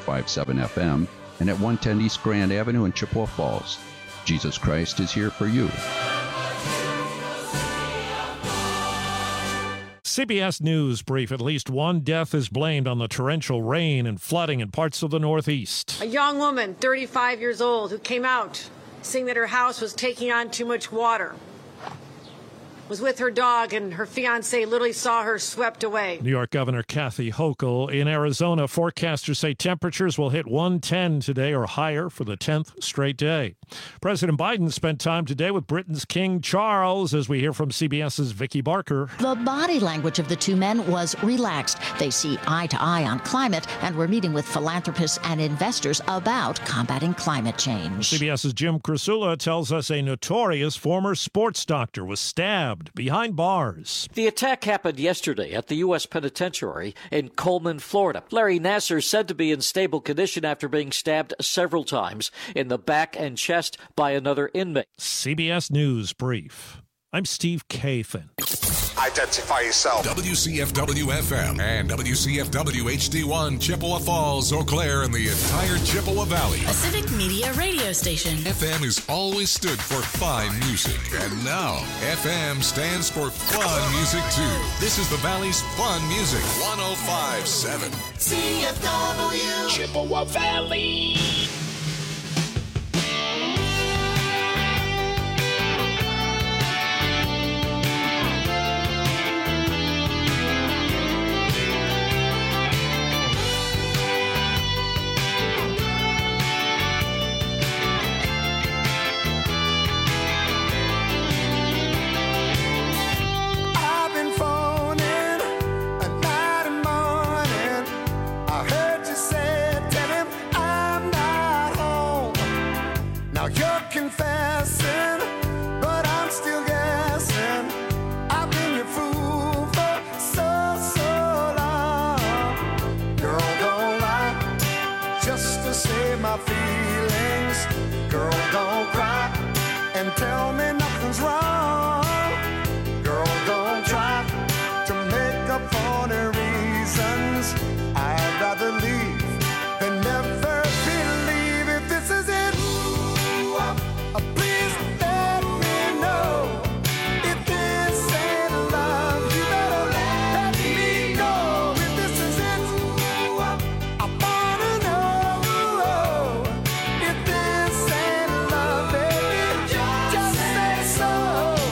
105.7 FM and at 110 East Grand Avenue in Chippewa Falls. Jesus Christ is here for you. CBS News brief. At least one death is blamed on the torrential rain and flooding in parts of the Northeast. A young woman, 35 years old, who came out saying that her house was taking on too much water, was with her dog, and her fiancé literally saw her swept away. New York Governor Kathy Hochul. In Arizona, forecasters say temperatures will hit 110 today or higher for the 10th straight day. President Biden spent time today with Britain's King Charles, as we hear from CBS's Vicki Barker. The body language of the two men was relaxed. They see eye to eye on climate and were meeting with philanthropists and investors about combating climate change. CBS's Jim Krasula tells us a notorious former sports doctor was stabbed behind bars. The attack happened yesterday at the U.S. Penitentiary in Coleman, Florida. Larry Nassar said to be in stable condition after being stabbed several times in the back and chest by another inmate. CBS News brief. I'm Steve Kathan. Identify yourself. WCFW-FM and WCFW-HD1, Chippewa Falls, Eau Claire, and the entire Chippewa Valley. A civic media radio station. FM has always stood for fine music. And now, FM stands for fun music, too. This is the Valley's fun music. 105.7. CFW. Chippewa Valley. Confessing, but I'm still guessing. I've been your fool for so long. Girl, don't lie just to save my feelings. Girl, don't cry and tell me nothing's wrong. Girl, don't try to make up for the reasons. I'd rather leave than never believe. If this is it, please let me know. If this ain't love, you better let me go. If this is it, I wanna know. If this ain't love, baby, just say so.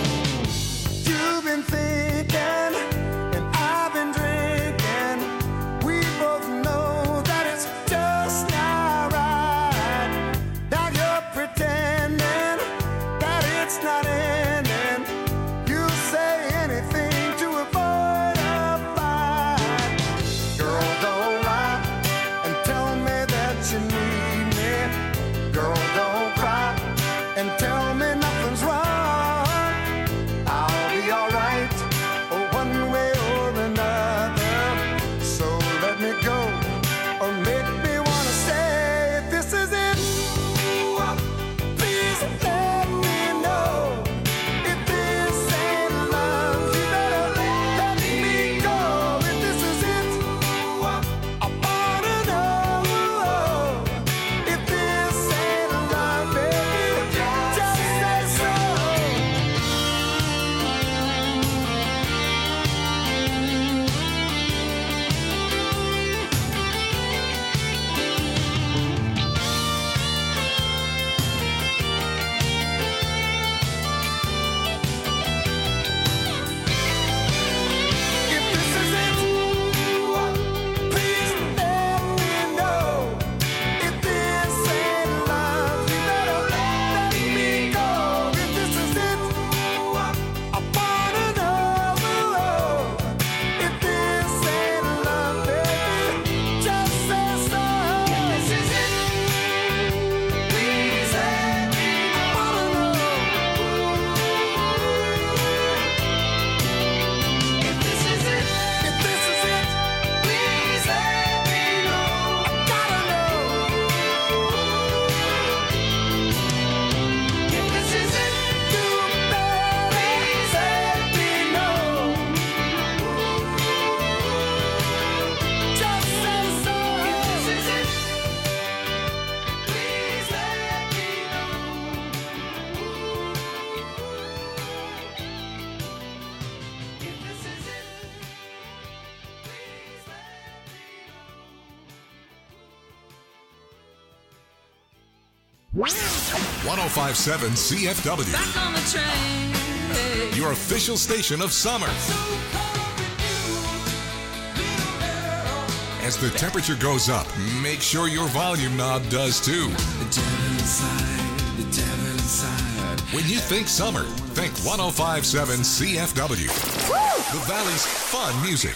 1057 CFW. Back on the train. Your official station of summer. As the temperature goes up, make sure your volume knob does too. The devil inside, the devil inside. When you think summer, think 1057 CFW. The Valley's fun music.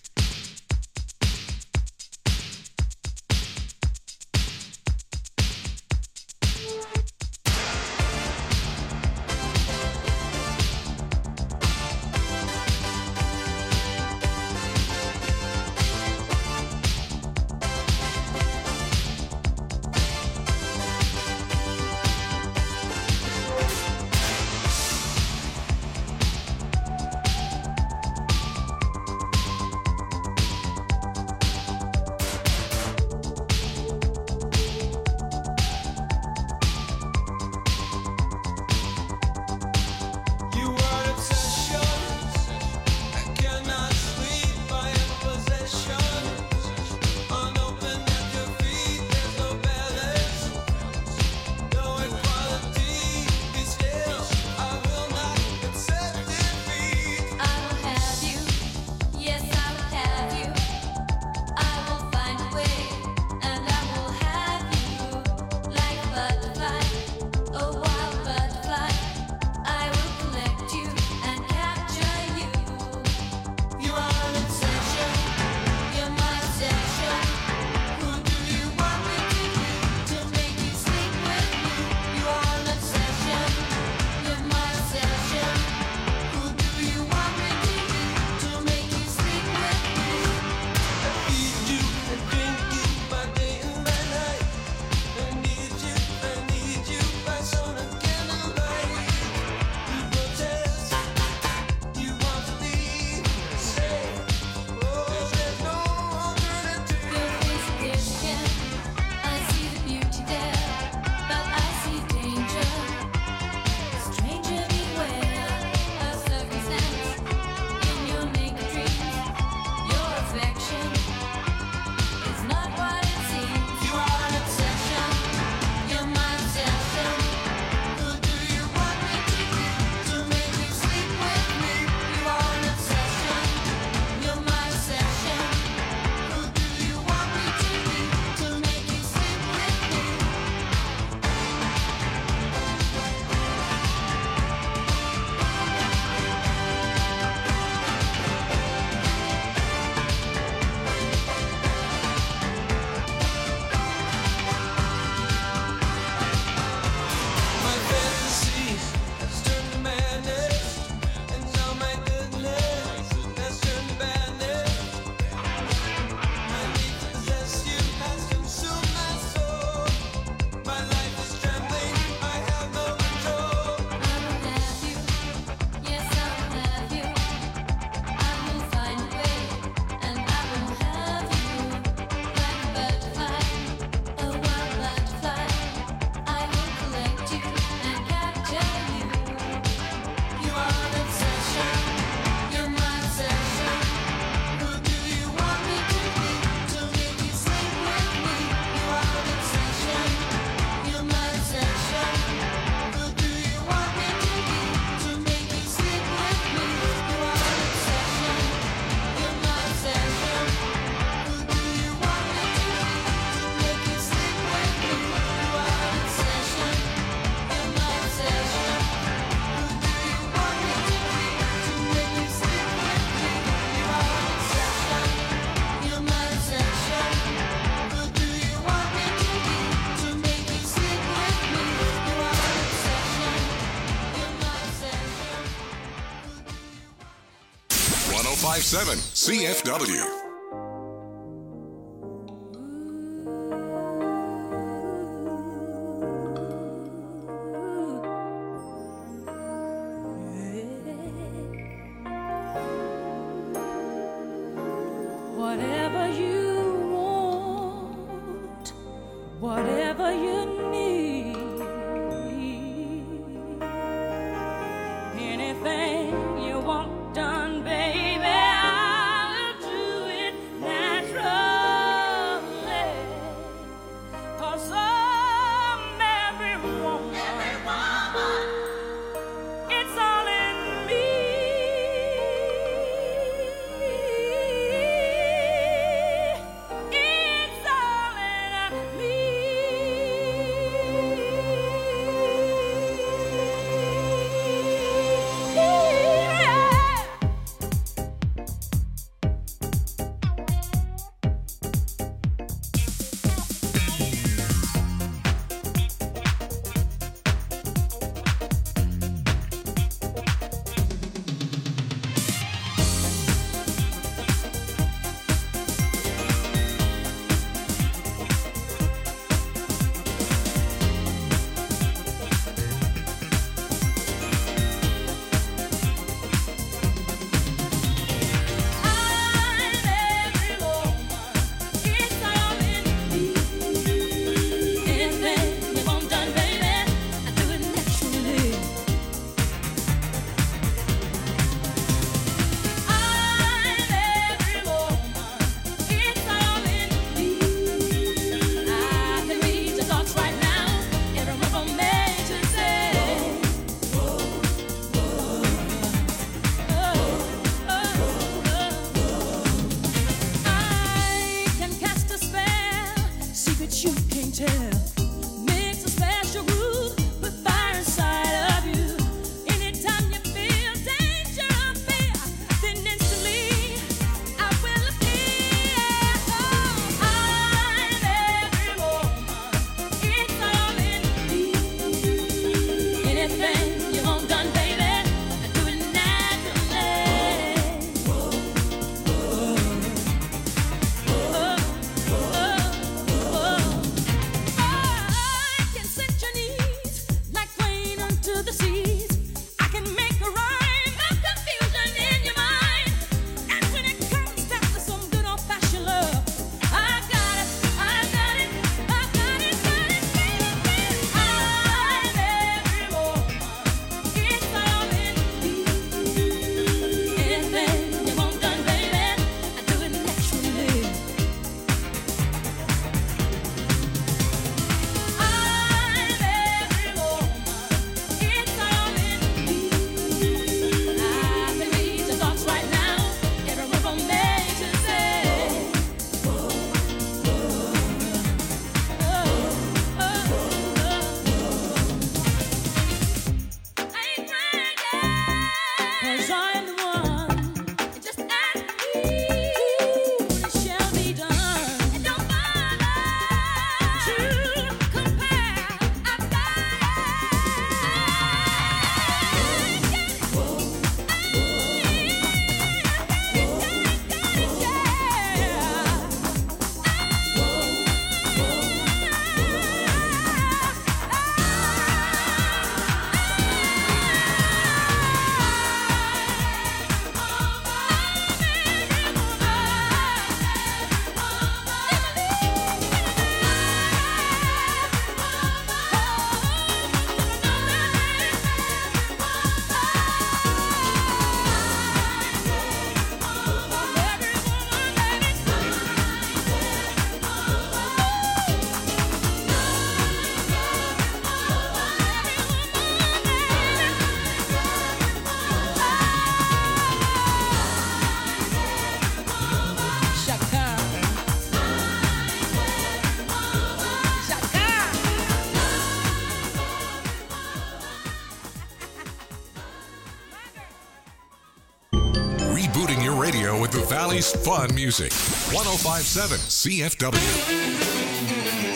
CFW. Whatever you want, whatever you need, anything you want done, baby, I'll do it naturally. 'Cause I'm every you can't tell. Makes a special groove with fire inside of you. Anytime you feel danger or fear, then instantly I will appear. Oh, I'm every woman. It's all in me. Anything you want done, baby, I do it naturally. I can set your needs like rain unto the seas. I can make a rhyme, no confusion in your mind. And when it comes down to some good old-fashioned love, I got it, I got it, I got it, got it, baby. I'm every woman. It's all in me. Anything you want done, baby, I do it naturally. I'm every woman. It's all in me. I can read your thoughts right now. Every word from A to Z. I ain't bragging, 'cause I'm the one. Just ask me, it shall be done. And don't bother to compare. I've got Rebooting your radio with the Valley's fun music. 1057 CFW.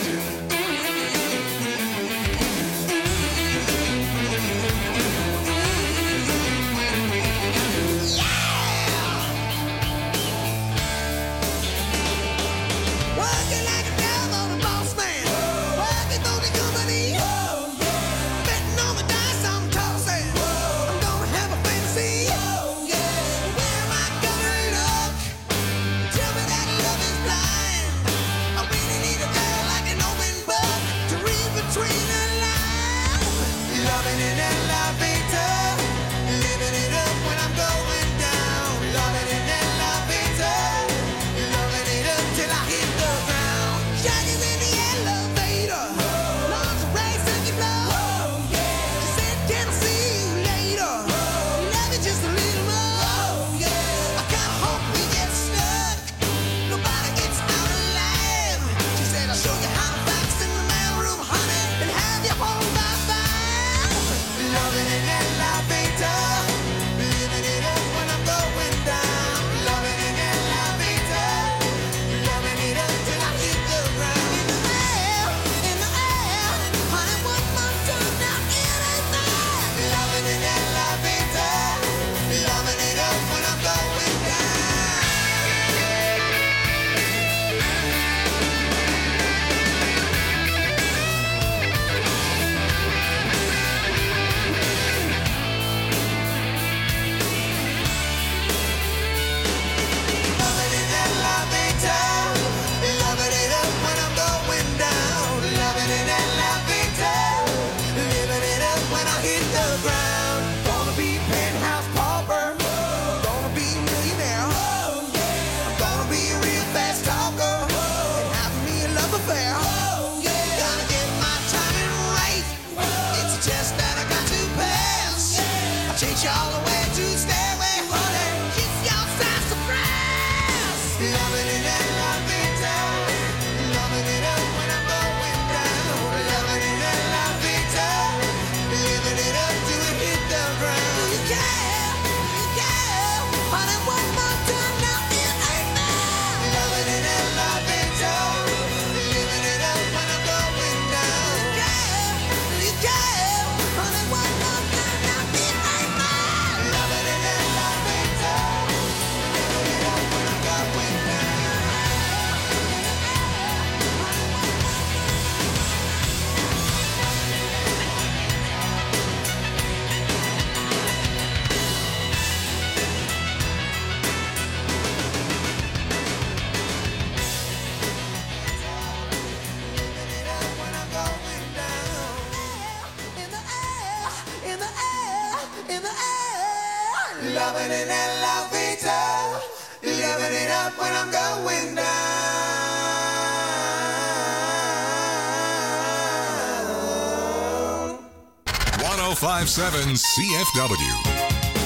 Working like a devil, the boss man. Working for the company. Betting on the dice, I'm tossing. I'm gonna have a fantasy. Where am I gonna look? Tell me that love is blind. I really need a girl like an open book to read between the lines. Loving in elevator, living it up when I'm going down. Loving in elevator, loving it up till I hit the ground. Shaggy's in the elevator, lungs race and you blow. She said, can I see you later? Love you just a little more. I kinda hope we get stuck. Nobody gets out alive. She said, I'll show you how to box in the mailroom, honey, and have you home by 5. Loving in elevator, living it up when I'm going down. Loving in elevator, loving it up till I hit the ground. In the air, honey, one more time now, it ain't there. Loving in elevator, loving it up when I'm going down. Loving in elevator, loving it up when I'm going down. Loving in elevator, living it up when I hit the ground. Gonna be penthouse pauper, gonna be millionaire. I'm gonna be a real fast talker and have me a love affair. Gotta get my timing right. It's a test that I got to pass. I'll chase you all the way to the stairway, honey. Kiss your size surprise. Loving in elevator, loving it up living in La Vita, living it up when I'm going down. 1057 CFW.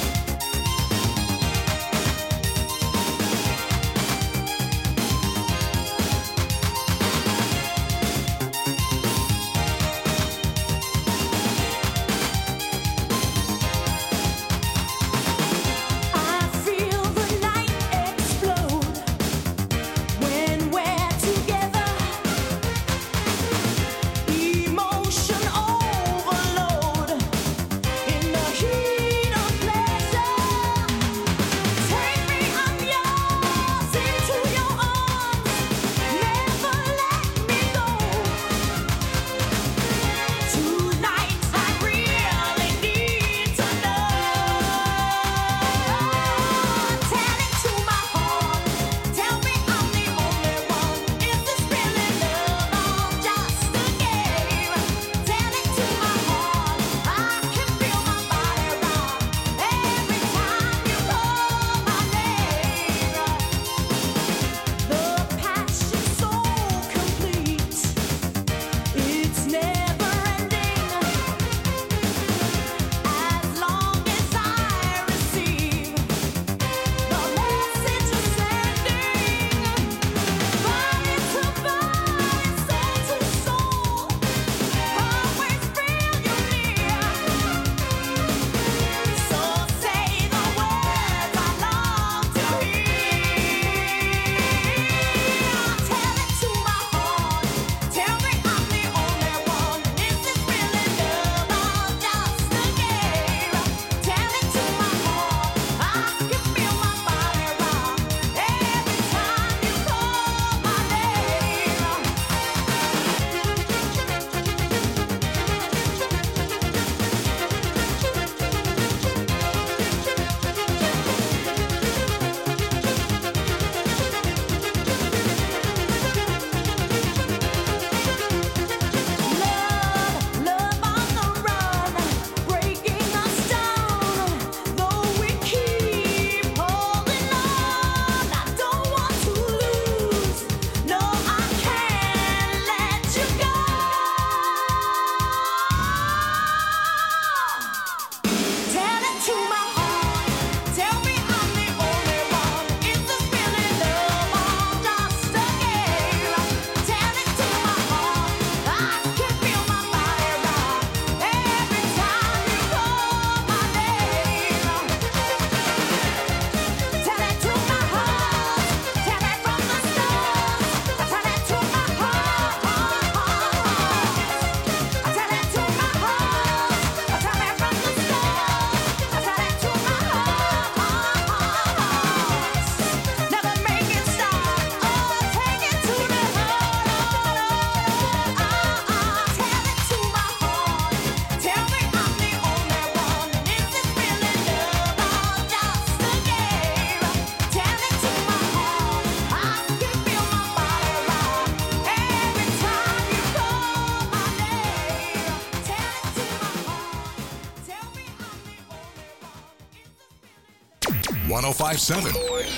.1057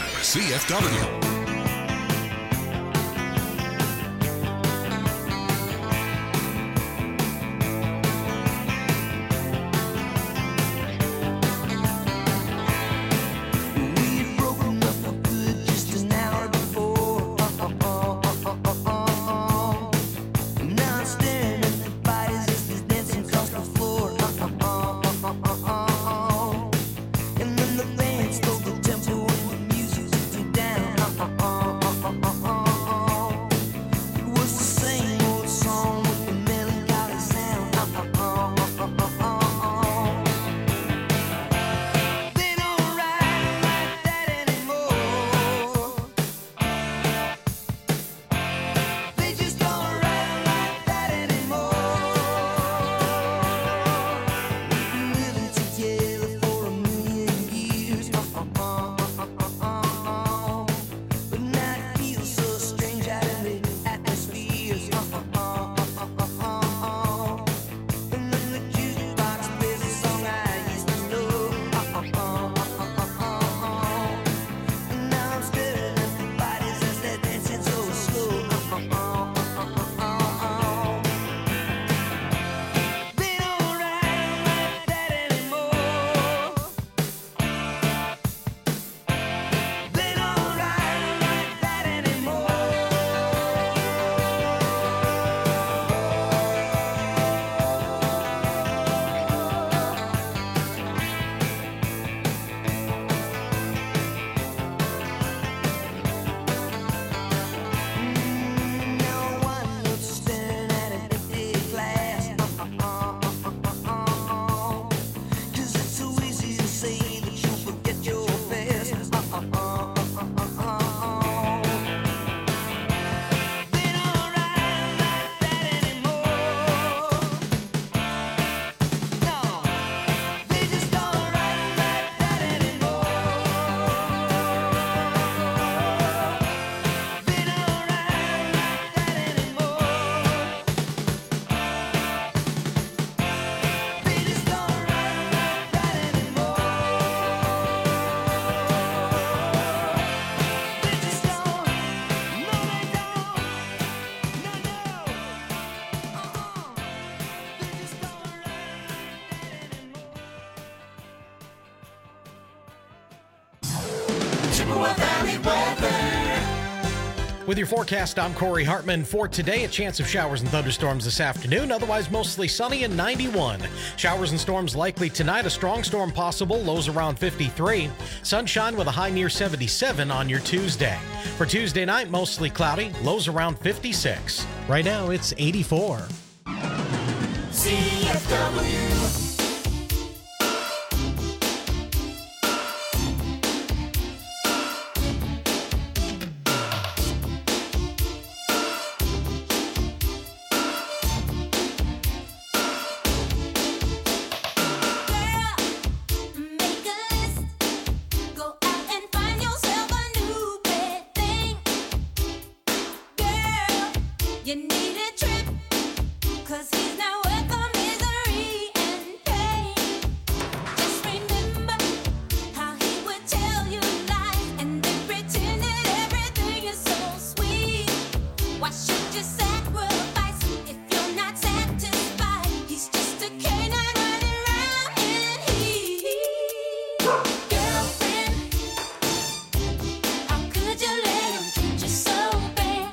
CFW. And then the band stole the tempo and the music took you down. Chippewa Valley weather. With your forecast, I'm Corey Hartman. For today, a chance of showers and thunderstorms this afternoon, otherwise mostly sunny and 91. Showers and storms likely tonight, a strong storm possible, lows around 53. Sunshine with a high near 77 on your Tuesday. For Tuesday night, mostly cloudy, lows around 56. Right now, it's 84. CFW. You need a trip, 'cause he's not worth the misery and pain. Just remember how he would tell you lies, and then pretend that everything is so sweet. Why should you sacrifice if you're not satisfied? He's just a canine running around in heat. Girlfriend, how could you let him treat you so bad?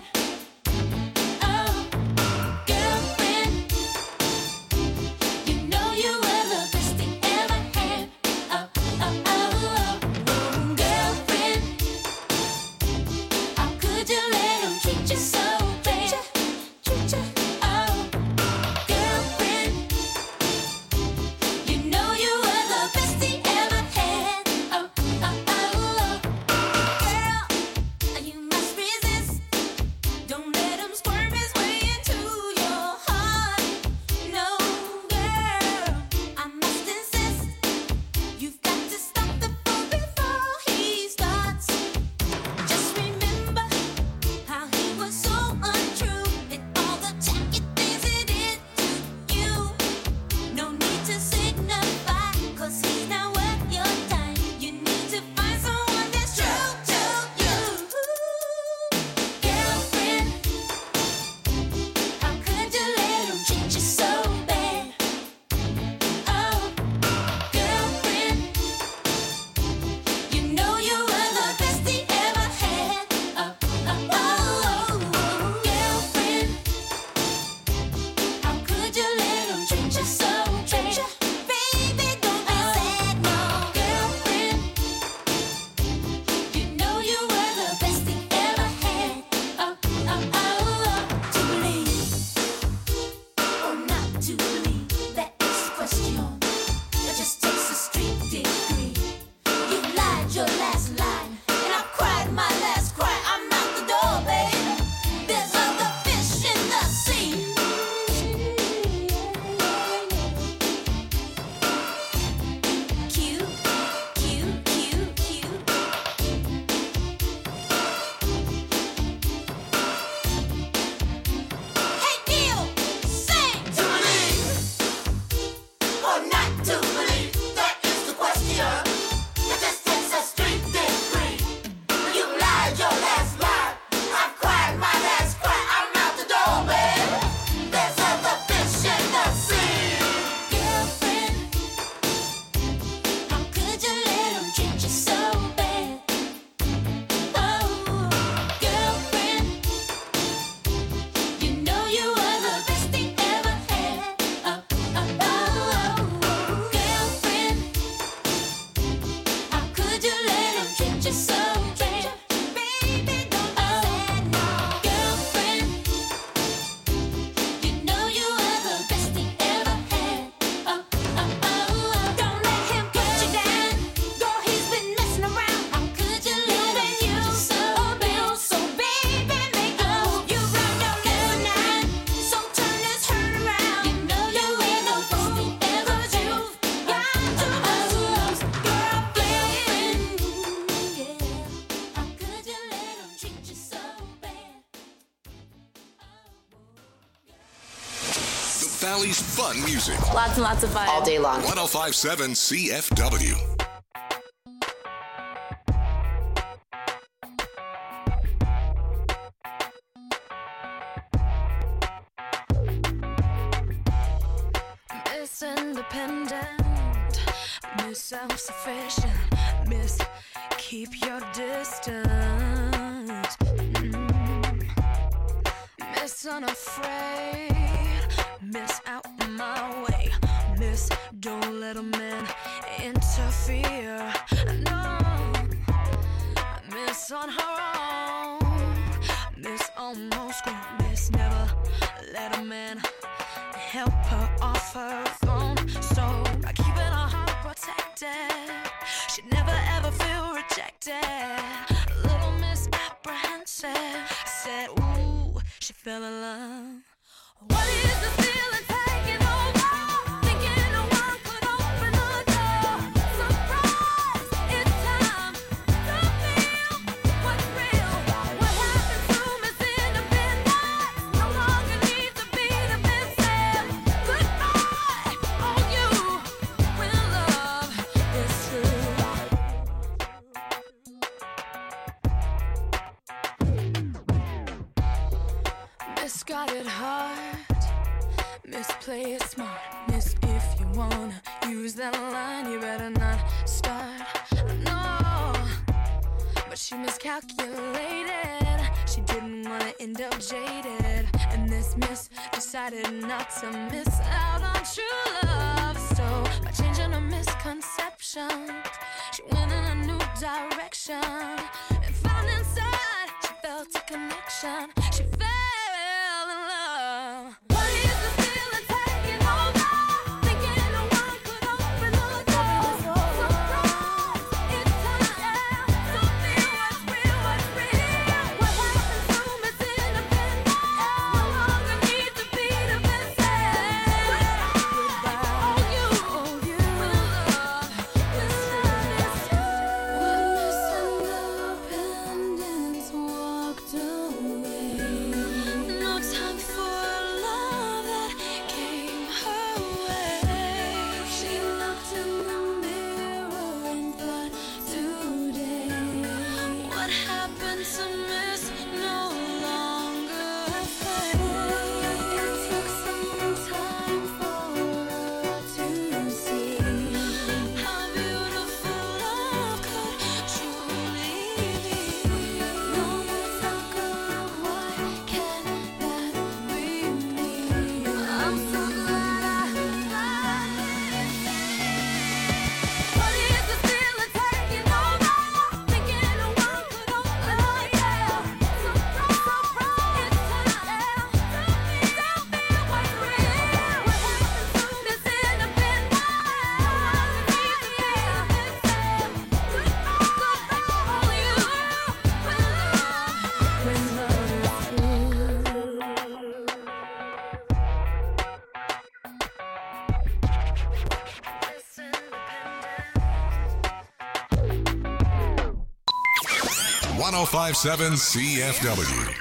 Valley's fun music. Lots and lots of fun. All day long. 105.7 CFW. Miss Independent, Miss Self-Sufficient, Miss keep your distance. Miss unafraid, miss out my way, miss don't let a man interfere. No, miss on her own, miss almost grown, miss never let a man help her off her throne. So by keeping her heart protected, she'd never ever feel rejected. Little Miss Apprehensive said, ooh, she fell in love. What is the feeling taking over? Thinking no one could open the door. Surprise, it's time to feel what's real. What happened to Miss Independence? No longer needs to be defensive. Goodbye, all you when love is true. Miss got it hard, Miss play it smart, Miss if you wanna use that line you better not start. No, but she miscalculated, she didn't wanna end up jaded, and this Miss decided not to miss out on true love. So by changing her misconceptions, she went in a new direction and found inside she felt a connection. She fell in love. What is the feeling taking over? Thinking no one could open the door. Surprise, it's time to feel what's real, what's real. What happened to Miss Independence? No longer needs to be defensive. Goodbye, all you when love is true. When Miss Independence walked away, no time for love that came her way. She looked in the mirror and thought, today, what happened to Miss no longer afraid? It took some time for her to see how beautiful love could truly be. No more talk of why can't that be me? I'm so glad I What is the feeling taking over? Thinking no one could open the door. Surprise, it's time to feel what's real. What happened to Miss Independence? Goodbye, all you when love is true. 1057 CFW.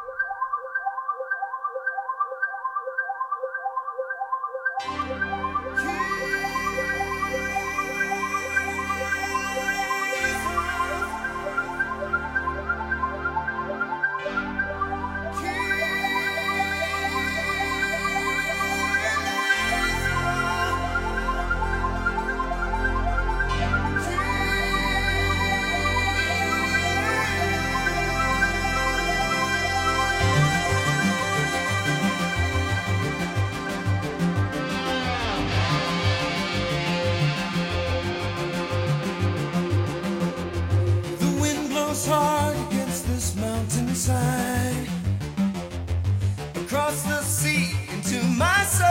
The wind blows hard against this mountainside, across the sea into my soul.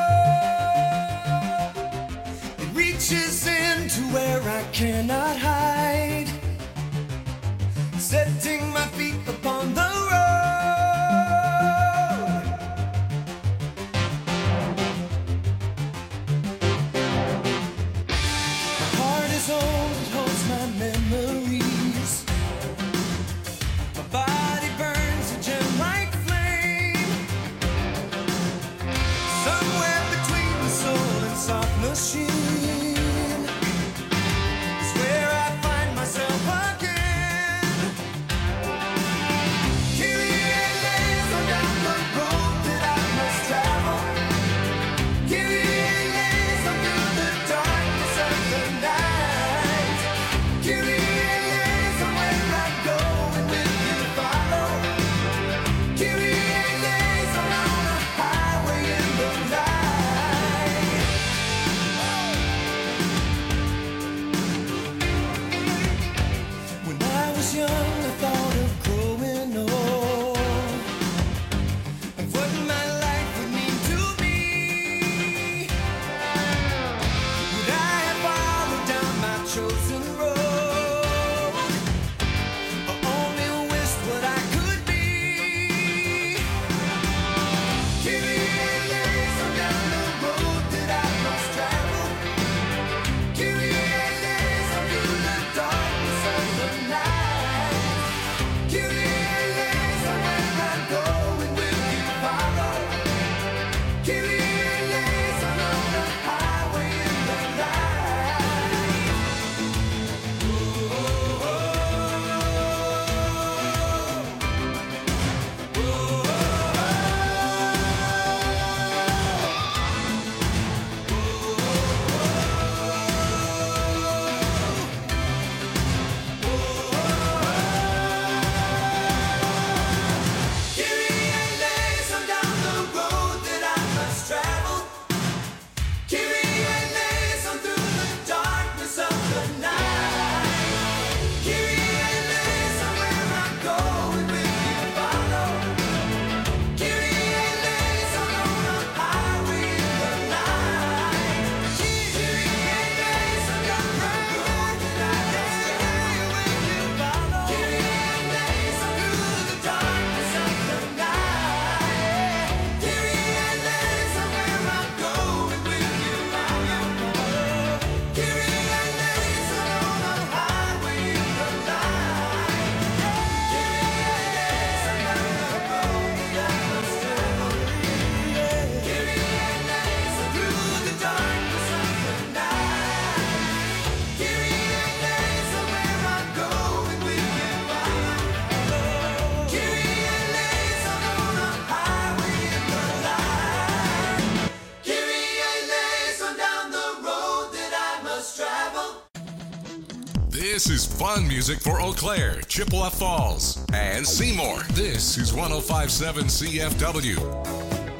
It reaches into where I cannot hide, setting my feet upon the road. My heart is old, it holds my memories. My body burns a gem-like flame, somewhere between the soul and soft machine is where I find myself again. Here This is fun music for Eau Claire, Chippewa Falls, and Seymour. This is 105.7 CFW.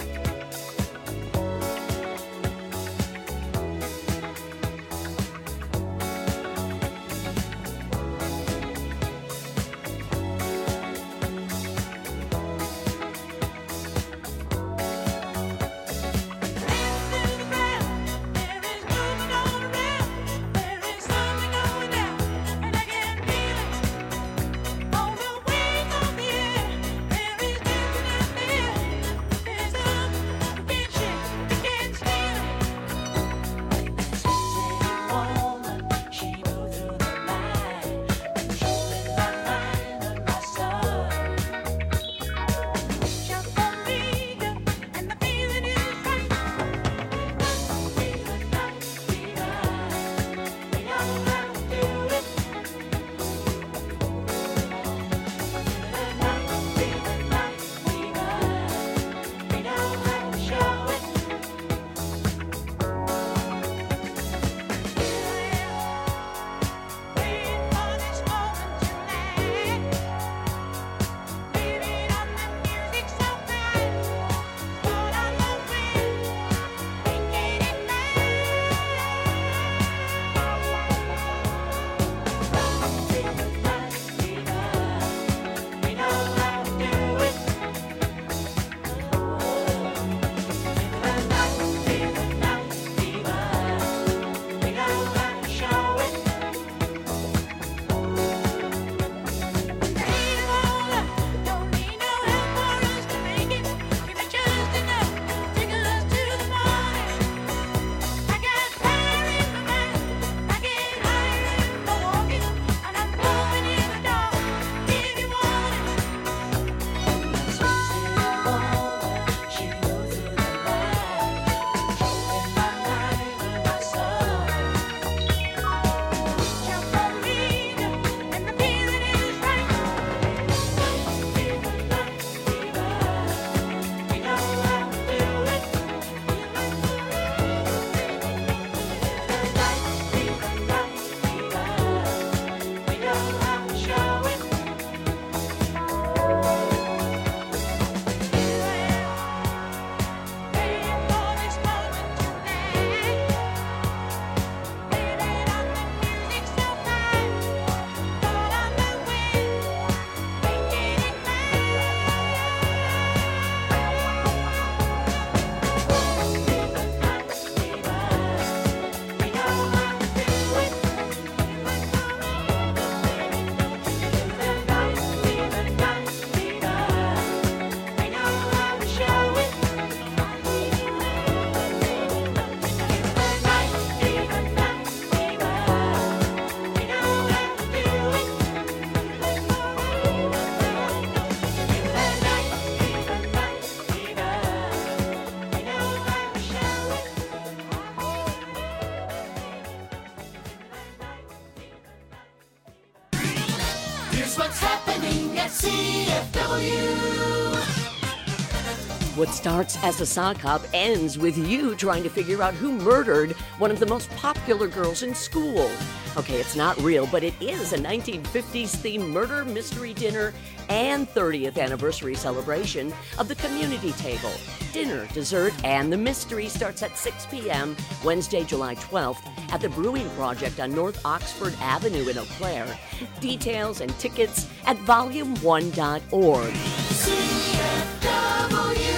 What's happening at CFW? What starts as a sock hop ends with you trying to figure out who murdered one of the most popular girls in school. Okay, it's not real, but it is a 1950s themed murder mystery dinner and 30th anniversary celebration of the community table. Dinner, dessert, and the mystery starts at 6 p.m. Wednesday, July 12th at the Brewing Project on North Oxford Avenue in Eau Claire. Details and tickets at volume1.org. CFW.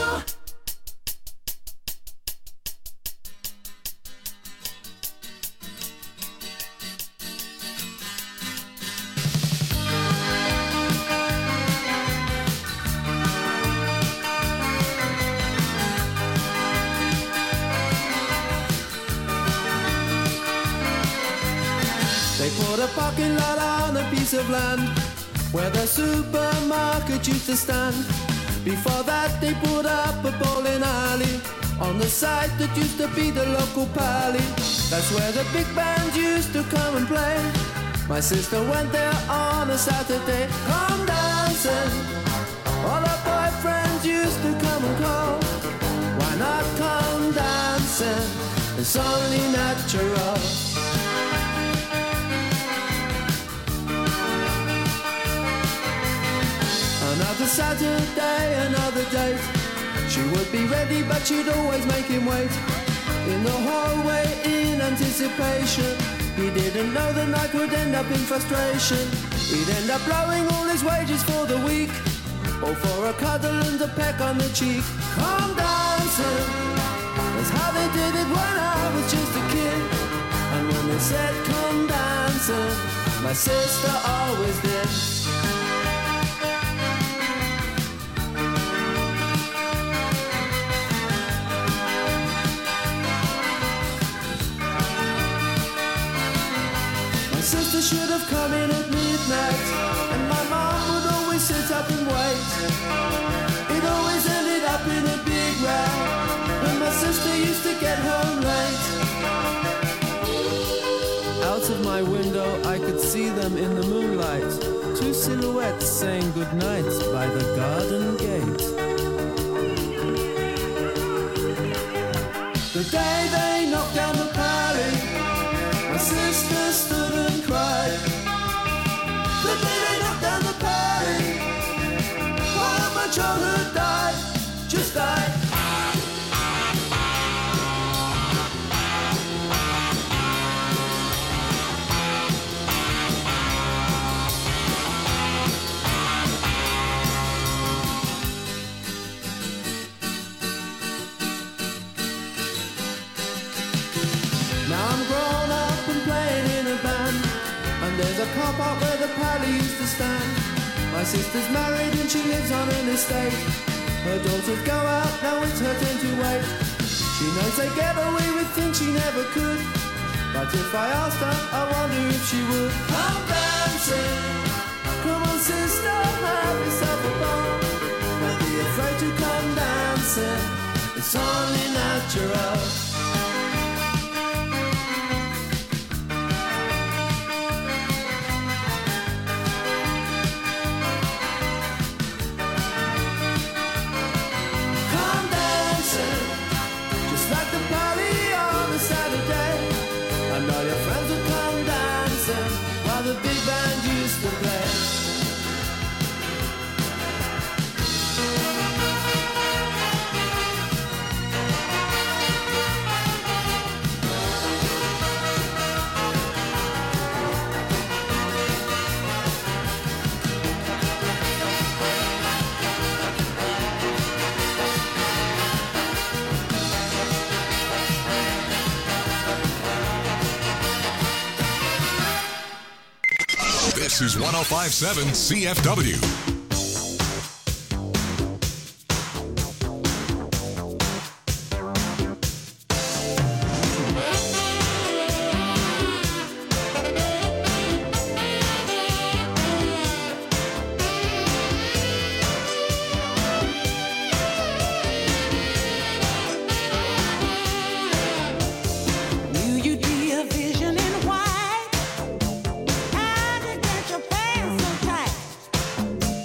They put a parking lot on a piece of land where the supermarket used to stand. Before that they put up a bowling alley on the site that used to be the local pally. That's where the big band used to come and play. My sister went there on a Saturday. Come dancing, all her boyfriends used to come and call. Why not come dancing? It's only natural. Saturday, another date. She would be ready, but she'd always make him wait. In the hallway, in anticipation, he didn't know the night would end up in frustration. He'd end up blowing all his wages for the week, all for a cuddle and a peck on the cheek. Come dancing, that's how they did it when I was just a kid. And when they said come dancing, my sister always did. Sister should have come in at midnight, and my mom would always sit up and wait. It always ended up in a big row when my sister used to get home late. Out of my window I could see them in the moonlight, two silhouettes saying goodnight by the garden gate. The day they knocked down the pally, my sister stood and cried. The day they knocked down the pally, part of my childhood died, just died. Now I'm grown up and playing in a band, and there's a car park where the pally used to stand. My sister's married and she lives on an estate. Her daughters go out, now it's her turn to wait. She knows they get away with things she never could, but if I asked her, I wonder if she would. Come dancing, come on sister, have yourself a ball. Don't be afraid to come dancing, it's only natural. The big band used to play. This is 105.7 CFW. Your pants so tight.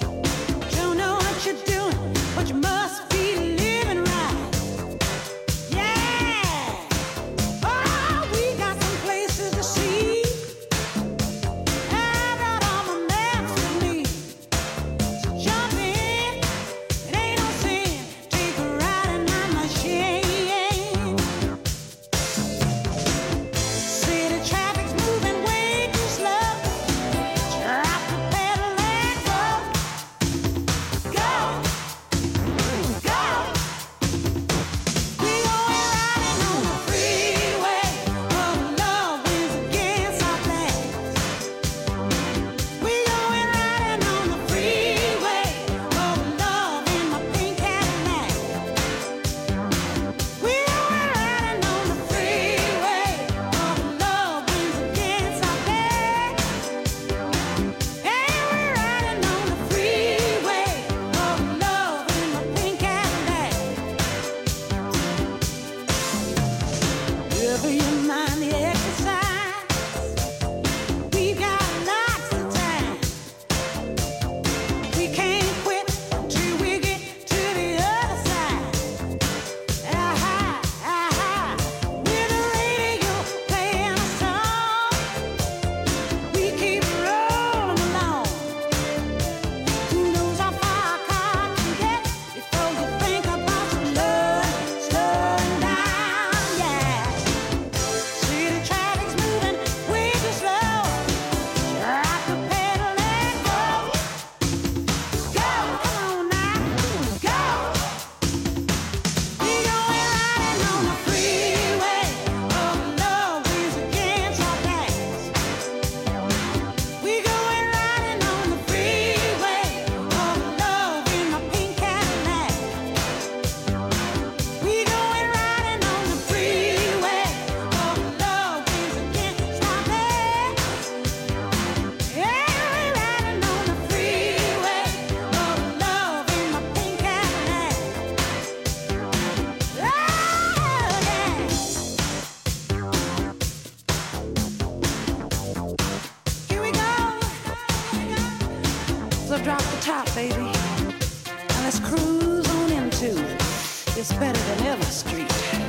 street.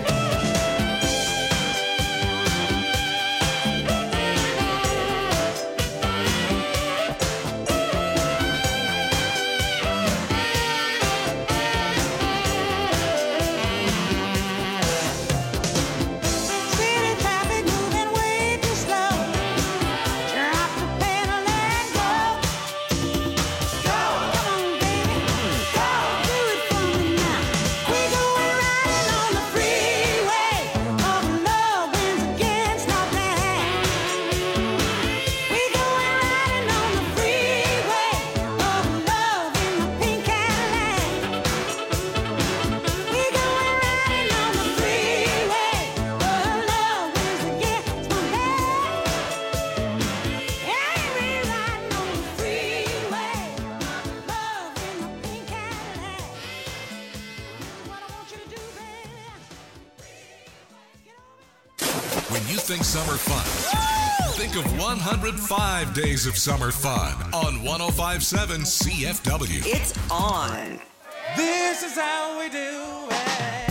When you think summer fun, think of 105 days of summer fun on 105.7 CFW. It's on. This is how we do it.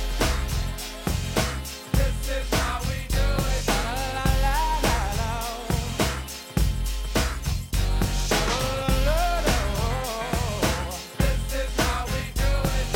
This is how we do it. La la la la la. This is how we do it.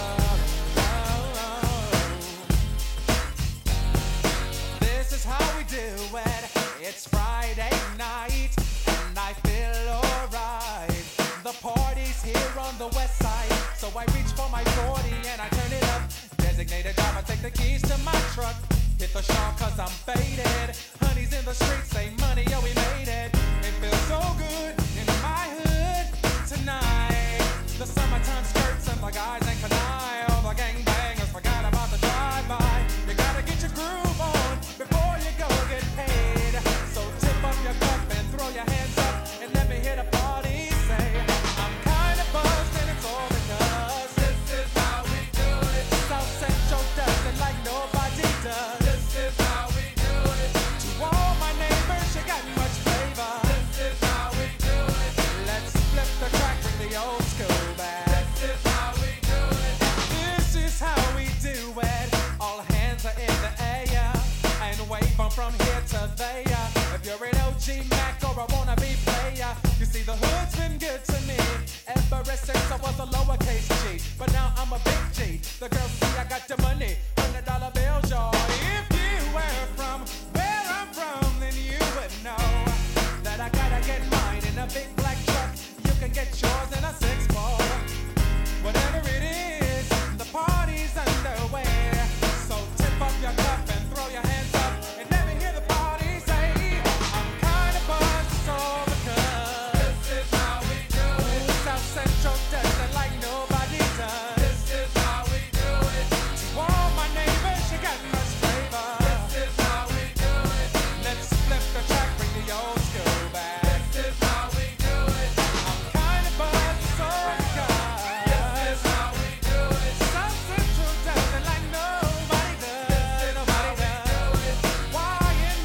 This is how we do it. It's Friday night and I feel alright. The party's here on the west side, so I reach for my 40 and I turn it up. Designated driver, take the keys to my truck. Hit the shawl cause I'm faded. Honey's in the streets, say money, yo, we made it. It feels so good in my hood tonight. The summertime skirts and the guys ain't canine. All the gangbangers forgot about the drive-by. You gotta get your groove on before you go get paid. So tip up your cup and throw your hands up and let me hear the party say, I'm kinda buzzed and it's all because this is how we do it. South Central does it like nobody does. This is how we do it. To all my neighbors, you got much flavor. This is how we do it. Let's flip the track, bring the old school back. This is how we do it. This is how we do it. All hands are in the air and wave from here to there. If you're an OG Mac or a wannabe player, you see the hood's been good to me ever since I was a lowercase G. But now I'm a big G. The girls see I got the money, $100 bills, y'all. If you were from where I'm from, then you would know that I gotta get mine in a big black truck. You can get yours in a 6-4. Whatever it is, the party's underway. So tip up your cup and throw your hands up and let me hear the party say, I'm kinda buzzed, it's all because this is how we do it. South Central does it like nobody does. This is how we do it. To all my neighbors, you got much flavor. This is how we do it. Let's flip the track, bring the old school back. This is how we do it. I'm kinda buzzed, it's all because this is how we do it. South Central does it like nobody does. Nobody does. YNB,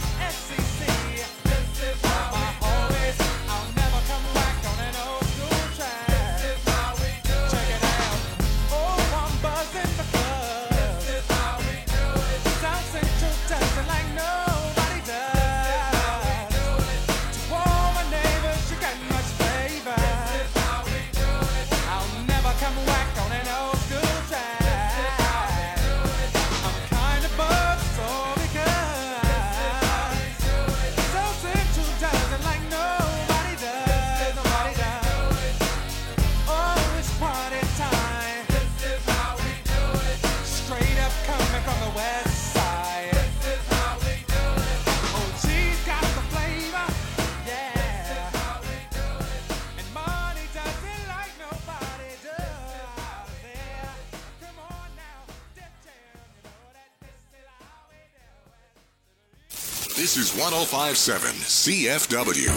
SCC. This is how my homies. I'll never come back on an old school track. This is how we do it. Check it out. Oh, I'm buzzing because this is how we do it. South Central does it like nobody does. To all my neighbors, you got much flavor. This is how we do it. I'll never come back on an old school track. I'm kinda buzzed, so because South Central does it like nobody does. Nobody does. Oh, it's party time. This is how we do it. Straight up coming from the west side. This is how we do it. Oh, she's got the flavor. Yeah. This is how we do it. And money does it like nobody does. Yeah. Come on now, Def Jam. You know that this is how we do it. This is 105.7 CFW.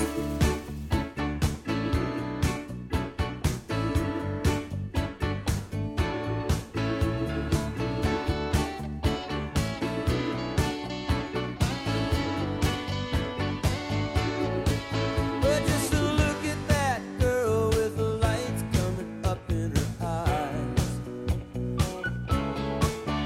But just to look at that girl with the lights coming up in her eyes.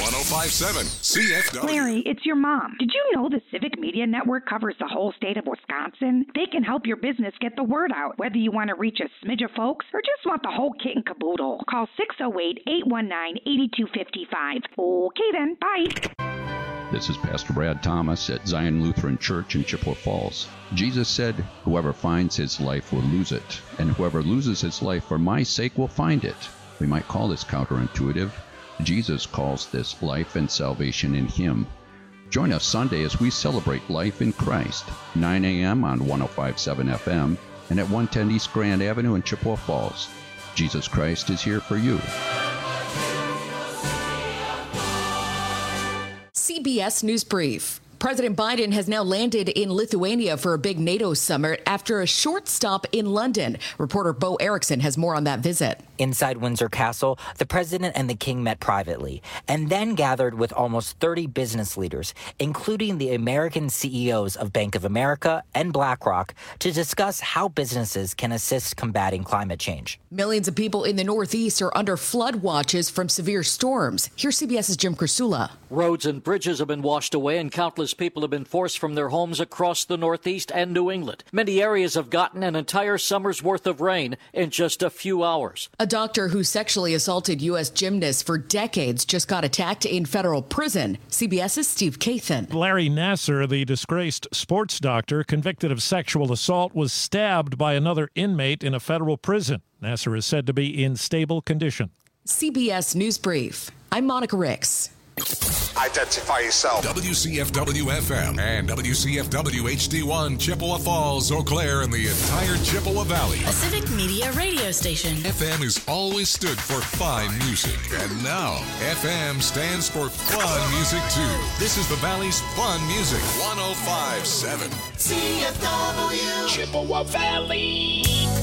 1057 CFW. Larry, it's your mom. Did you know the Civic Media Network covers the whole state of Wisconsin? They can help your business get the word out, whether you want to reach a smidge of folks or just want the whole kit and caboodle. Call 608-819-8255. Okay then, bye. This is Pastor Brad Thomas at Zion Lutheran Church in Chippewa Falls. Jesus said, "Whoever finds his life will lose it, and whoever loses his life for my sake will find it." We might call this counterintuitive. Jesus calls this life and salvation in him. Join us Sunday as we celebrate life in Christ, 9 a.m. on 105.7 FM and at 110 East Grand Avenue in Chippewa Falls. Jesus Christ is here for you. CBS News Brief. President Biden has now landed in Lithuania for a big NATO summit after a short stop in London. Reporter Bo Erickson has more on that visit. Inside Windsor Castle, the president and the king met privately and then gathered with almost 30 business leaders, including the American CEOs of Bank of America and BlackRock, to discuss how businesses can assist combating climate change. Millions of people in the Northeast are under flood watches from severe storms. Here's CBS's Jim Kursula. Roads and bridges have been washed away and countless people have been forced from their homes across the Northeast and New England. Many areas have gotten an entire summer's worth of rain in just a few hours. A doctor who sexually assaulted U.S. gymnasts for decades just got attacked in federal prison. CBS's Steve Kathan. Larry Nassar, the disgraced sports doctor convicted of sexual assault, was stabbed by another inmate in a federal prison. Nassar is said to be in stable condition. CBS News Brief. I'm Monica Ricks. Identify yourself. WCFW-FM and WCFW HD1 Chippewa Falls, Eau Claire, and the entire Chippewa Valley. A Civic Media radio station. FM has always stood for fine music, and now FM stands for fun music too. This is the Valley's fun music. 105.7 CFW Chippewa Valley.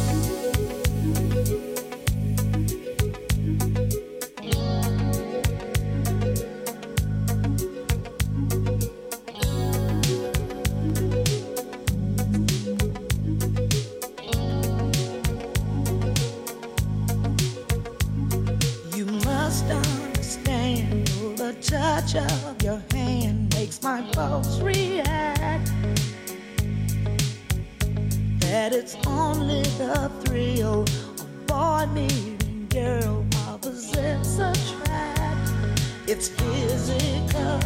Touch of your hand makes my pulse react. That it's only the thrill of boy meeting girl opposites attract. It's physical,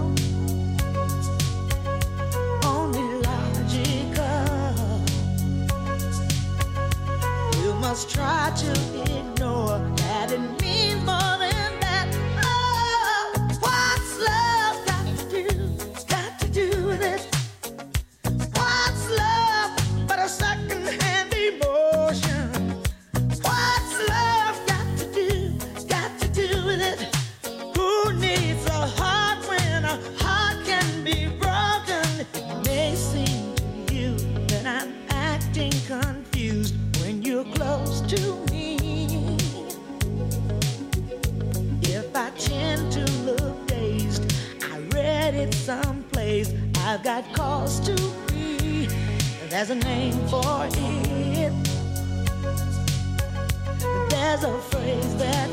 only logical. You must try to ignore that it means more than that. What's love got to do with it? What's love but a second-hand emotion? What's love got to do with it? Who needs a heart when a heart can be broken? It may seem to you that I'm acting confused when you're close to me. If I tend to look dazed, I read it someplace. I've got cause to be. There's a name for it. There's a phrase that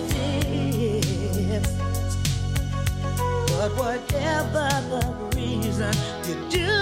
fits. But whatever the reason, you do